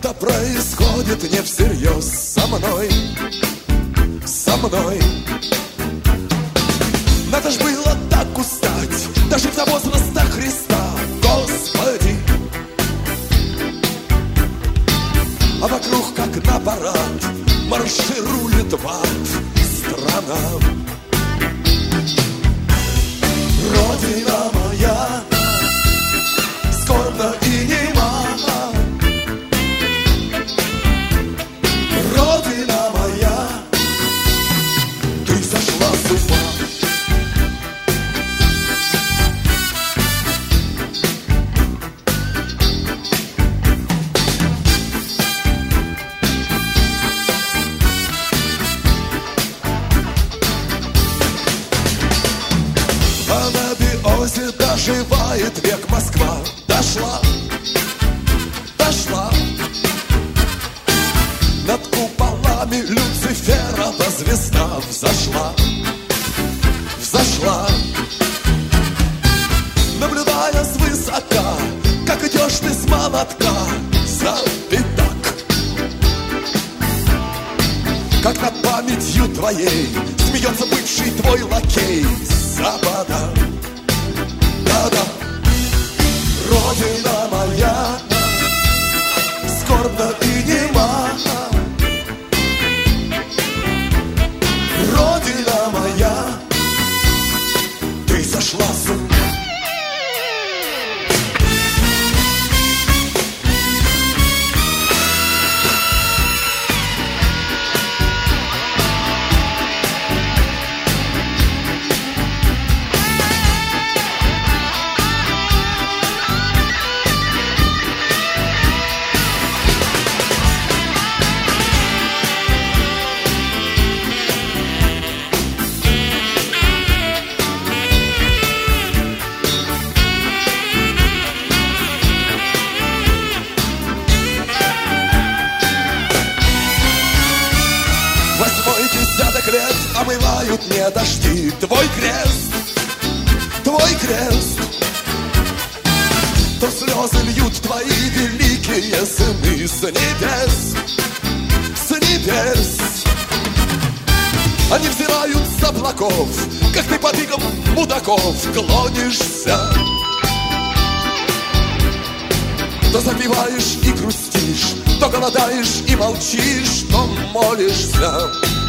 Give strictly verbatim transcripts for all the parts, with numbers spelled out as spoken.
это происходит не всерьез со мной, со мной. Надо ж было так устать, дожить до возраста Христа, Господи. А вокруг, как на парад, марширует в ад страна. Родина моя скорбна и нема. Родина моя, ты сошла с ума. Доживает век Москва. Дошла, дошла. Над куполами Люциферова звезда взошла, взошла. Наблюдая свысока, как идешь ты с молотка за пятак, как над памятью твоей смеется бывший твой лакей с запада. Родина моя скорбна и нема. Родина моя, ты сошла с ума. Лет омывают не дожди. Твой крест, твой крест, то слезы льют твои великие сыны с небес, с небес. Они взирают с облаков, как ты под игом мудаков клонишься. То запиваешь и грустишь, то голодаешь и молчишь, то молишься.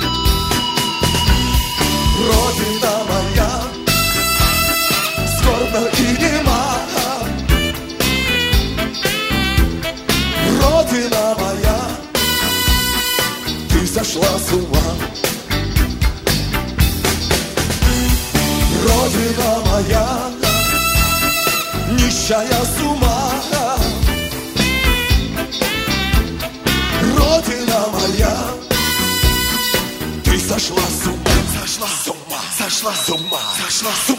Родина моя скорбна и нема. Родина моя, ты сошла с ума. Родина моя, нищая с ума. Родина моя, ты сошла с ума. Сошла с ума, сошла с ума, сошла с ума.